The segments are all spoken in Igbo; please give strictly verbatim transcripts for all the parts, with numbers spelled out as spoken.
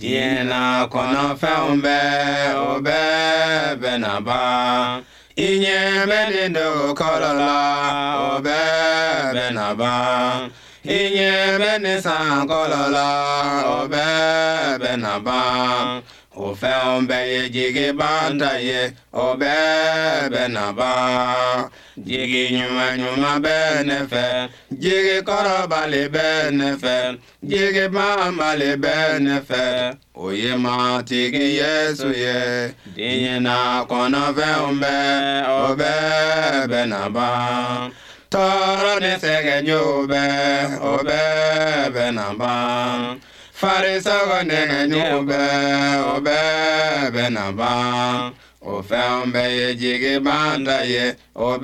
Diena kono feumbe obe benaba. Inye benindo kolola obe benaba. Inye benisan kolola obe benaba. O feumbe ye jigi banda ye obe benaba. Jigi nyuma nyuma benefe, jigi korobali benefe, jigi bambali benefe. Oye ma tigi Yesu ye, dinyina kono feumbe obe benaba. Toro ne sege nyube obe benaba. Farisago ne nyube obe benaba. O feumbe ye jigi banda ye obe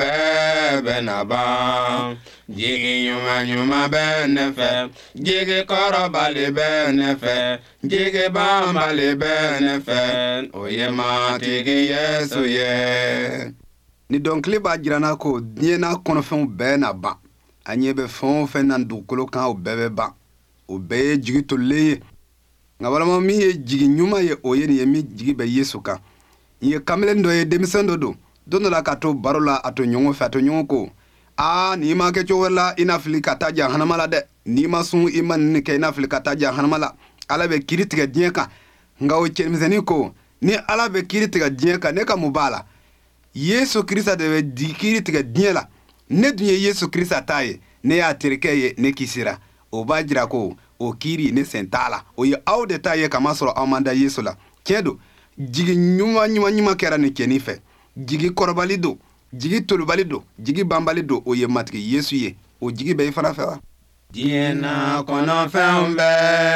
benaba. Jigi nyuma nyuma benefe, jigi korobali benefe, jigi bambali benefe. Oye ma tigi Yesu ye. Ni donkli ba jirana ko die na kono fen be na ba. Anye be fon fen nan dukolo kan o bebe ba. O be jigi to leye. Ngabala ma mi ye jigi nyuma ye oye ni ye mi jigi be Yesu kan. Ye kamelen do ye demisendo do. Dono la kato barola ato nyongo fe ato nyongo ko. Ah, ni ma ke chowela ina filika taja hanamala de. Ni ma sun iman ni ke ina filika taja hanamala. Ala be kiri tiga dienka. Nga o chemizeni ko. Ni ala be kiri tiga dienka neka mubala. Yesu Krista de di kiri tiga diela. Ne dunye Yesu Krista taye. Ne ya terikeye ne kisira. O bajira ko. O kiri ne sentala. O ye au de taye kamasoro amanda Yesu la. Kedo. Jigi nyuma nyuma nyuma kera ne kenife. Jigi korobalido. Jigi tolubalido. Jigi bambalido. O ye matki Yesu ye. O jigi be fana fewa. Diena kono feumbe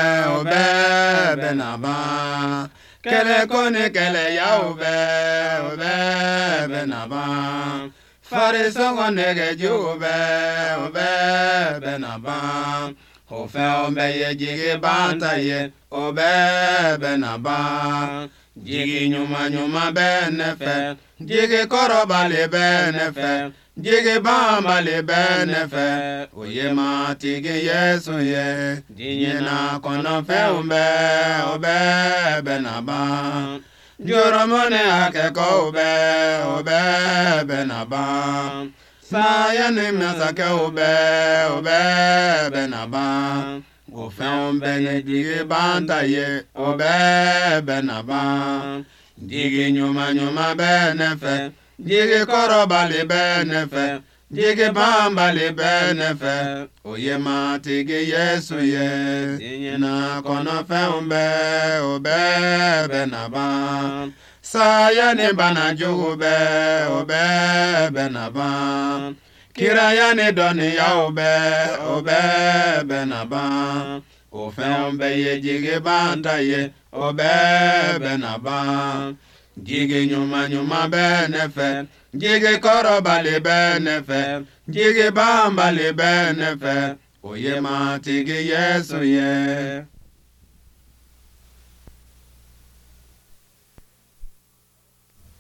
obe benaba. Kele kone kele ya obe obe benaba. Fariso kone ke jube obe benaba. O feumbe ye jigi banta ye obe benaba. Jigi nyuma nyuma benefe, jigi korobali benefe, jigi bambali benefe. Oye ma tigi Yesu ye, dinyina kono feumbe obe benaba. Joromone akeko obe obe benaba. Sayane mesake obe obe benaba. O feumbe ye jigi banta ye obe benaba. Jigi nyuma nyuma benefe, jigi korobali benefe, jigi bambali benefe. Oye ma tigi Yesu ye, dinyina kono feumbe obe benaba. Sayane bana jube obe benaba. Kirayane doni ya obe obe benaba. O feumbe ye jigi banda ye obe benaba. Jigi nyuma nyuma benefe, jigi korobali benefe, jigi bambali benefe. Oye ma tigi Yesu ye.